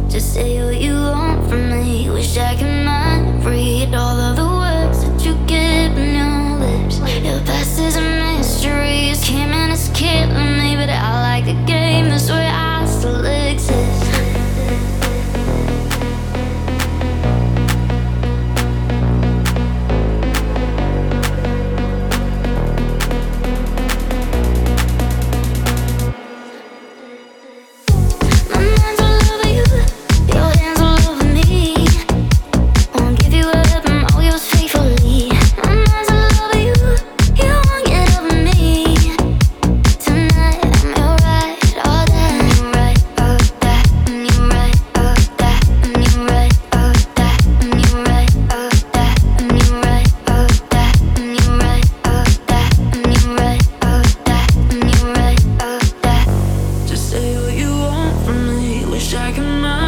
Just say what you want from me. Wish I could mind read all of the words that you get on your lips. Your past is a mystery. It's came and it's killing me, but I like the game. This way I still exist. I can